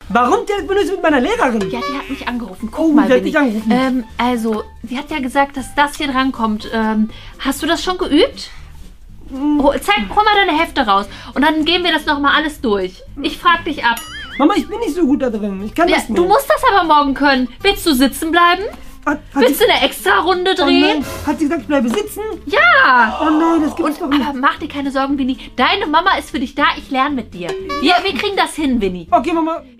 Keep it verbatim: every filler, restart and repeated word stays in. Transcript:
Warum telefonierst du mit meiner Lehrerin? Ja, die hat mich angerufen. Guck Oh, mal, die hat Winnie. dich angerufen. Ähm, also, sie hat ja gesagt, dass das hier drankommt. Ähm, hast du das schon geübt? Oh, zeig, hol mal deine Hefte raus. Und dann gehen wir das nochmal alles durch. Ich frag dich ab. Mama, ich bin nicht so gut da drin. Ich kann Ja, das nicht. du musst das aber morgen können. Willst du sitzen bleiben? Hat, hat Willst sie, du eine Extra-Runde oh drehen? nein, hat sie gesagt, ich bleibe sitzen? Ja! Oh nein, das gibt's doch Und nicht. aber mach dir keine Sorgen, Winnie. Deine Mama ist für dich da. Ich lerne mit dir. Wir, wir kriegen das hin, Winnie. Okay, Mama.